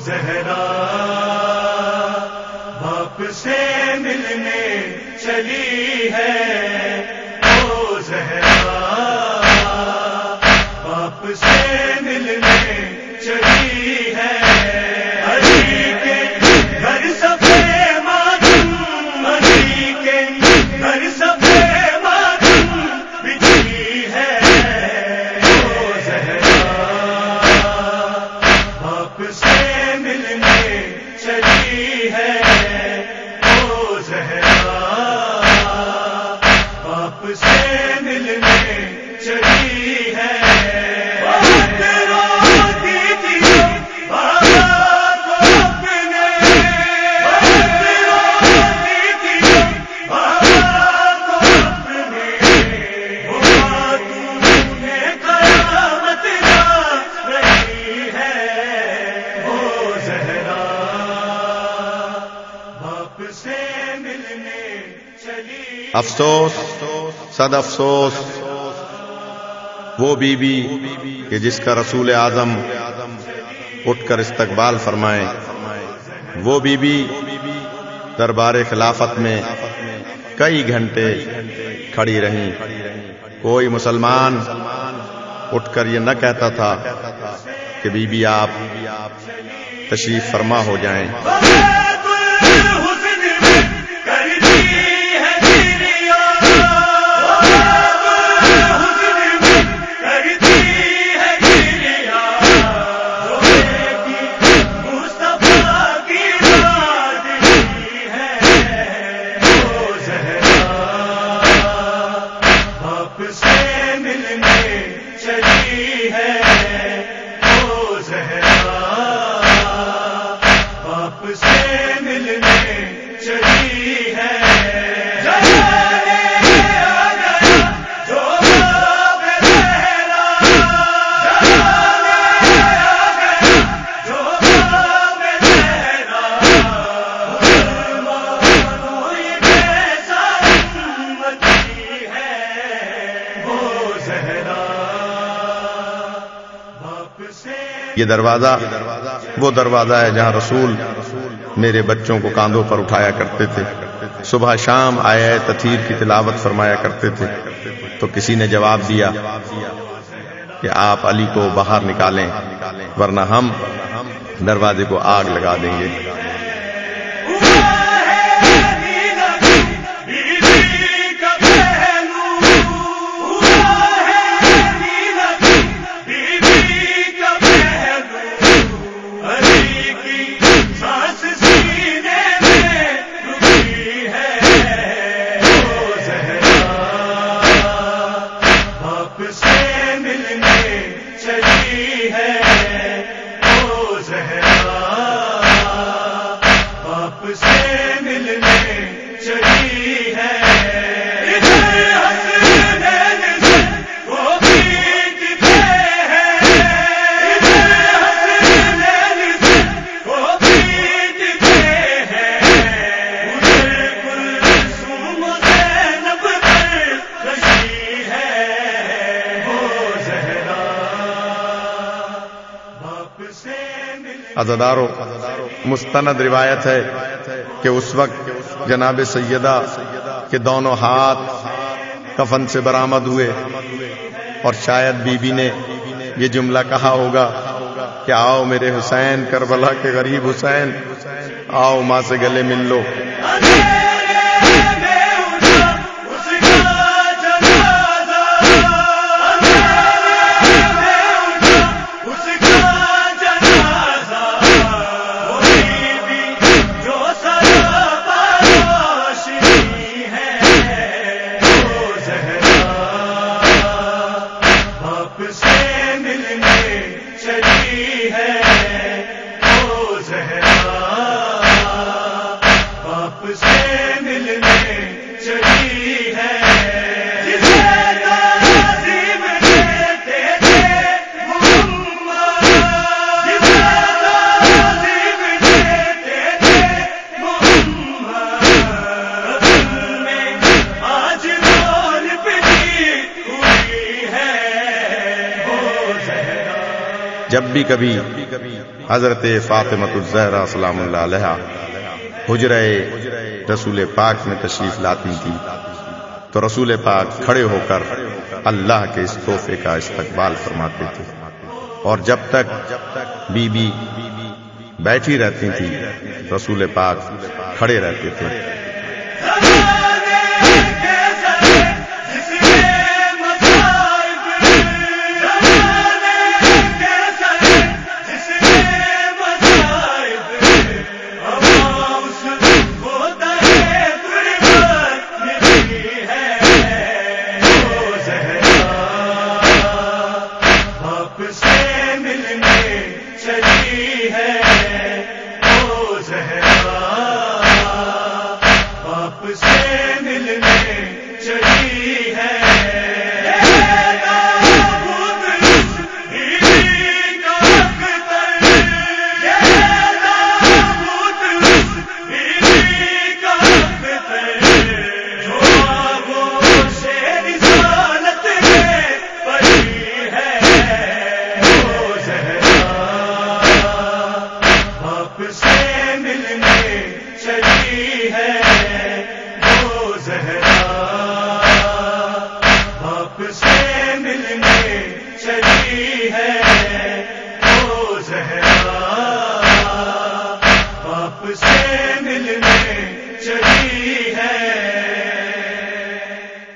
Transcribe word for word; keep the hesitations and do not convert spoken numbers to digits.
زہرا باپ سے ملنے چلی ہے، او زہرا باپ سے ملنے چلی ہے، علی کے گھر سفے ماتم، علی کے گھر سفے ماتم بچھی ہے، او زہرا باپ سے ملنے چلی ہے، او زہرا باپ سے ملنے چلی ہے، بہت روتی تھی بابا کو اپنے، بہت روتی تھی بابا کو اپنے، وہ خاتون نے قیامت لا رہی ہے، او زہرا باپ سے ملنے چلی۔ افسوس صد افسوس وہ بی بی کہ جس کا رسول اعظم اٹھ کر استقبال فرمائیں، وہ بی بی دربار خلافت میں کئی گھنٹے کھڑی رہیں، کوئی مسلمان اٹھ کر یہ نہ کہتا تھا کہ بی بی آپ تشریف فرما ہو جائیں۔ یہ دروازہ وہ دروازہ ہے جہاں رسول میرے بچوں کو کاندھوں پر اٹھایا کرتے تھے، صبح شام آیت تطہیر کی تلاوت فرمایا کرتے تھے، تو کسی نے جواب دیا کہ آپ علی کو باہر نکالیں ورنہ ہم دروازے کو آگ لگا دیں گے۔ عزادارو مستند روایت ہے کہ اس وقت جناب سیدہ کے دونوں ہاتھ کفن سے برآمد ہوئے اور شاید بی بی نے یہ جملہ کہا ہوگا کہ آؤ میرے حسین، کربلا کے غریب حسین، آؤ ماں سے گلے مل لو۔ جب بھی کبھی حضرت فاطمہ الزہرا سلام اللہ علیہا حجرہ رسول پاک میں تشریف لاتی تھی تو رسول پاک کھڑے ہو کر اللہ کے اس تحفے کا استقبال فرماتے تھے، اور جب تک بی بی بیٹھی رہتی تھی رسول پاک کھڑے رہتے تھے۔ چلی ہے او زہرا